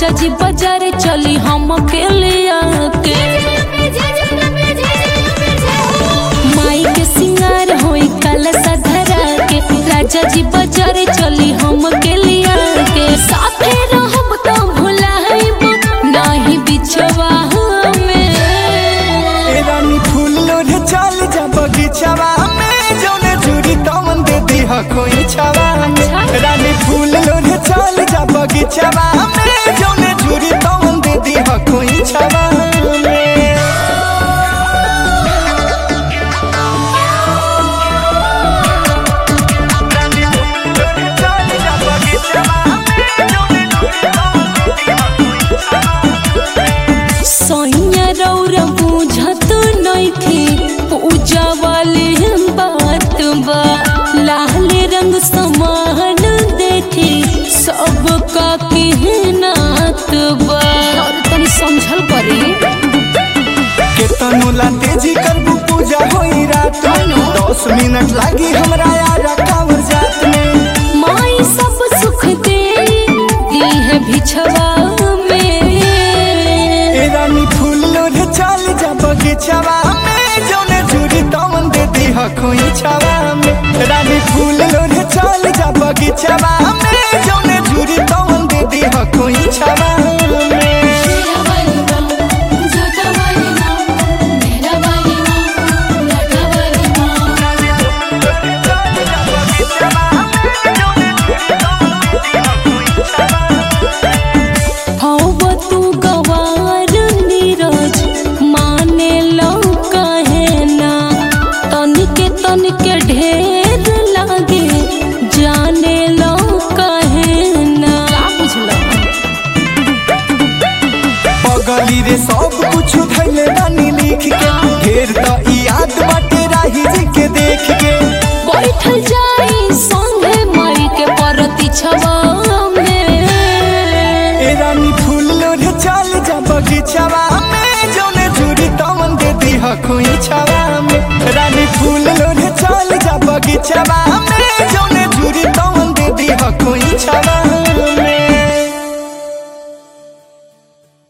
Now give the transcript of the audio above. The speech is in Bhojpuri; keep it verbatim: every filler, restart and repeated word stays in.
राजा जी बाजार चली हम के लिया के माई के सिंगार होई कलसा धरा के राजा जी बाजार चली हम के लिया के साथे रहब त भुलाइब नाही बिछवा में ए रानी फूल लोढ़े चल जा बगीचवा में जौने जुड़ी तमन दे दी ह कोई छवा में रानी फूल लोढ़े चल जा बगीचवा में जौने जुड़ी तमन दे दी ह कोई छवा में सोनिया रौरा बुझत नइखे पूजा वाली बात बा लाल रंग समान देखी सबका कहनात बा और तनी समझल करी केतनो ला तेजी करबू पूजा होई रात में दस मिनट लागी हमरा यार कावर जात में माई सब सुख दे दी है बिछवा में ए रानी फूल लोढ़े चल जा बगीचवा में जौने जुड़ी तमन दे दी ह कोई छवा में रानी फूल लोढ़े चल जा बगीचवा में जौने जुड़ी तमन दे दी ह कोई छवा में के ढेर लागे जाने लो कहे ना बुझलो पगली रे सब कुछ धैले बानी लिख के ढेर त याद बाटे राही जी के देख के बैठल जाई संगे मई के परती छवा में ए रानी फूल लोढ़े चल जा बगीचवा में जौने जुड़ी तमन दे दी ह कोई छवा में रानी फूल लोढ़े चल जा बगीचवा में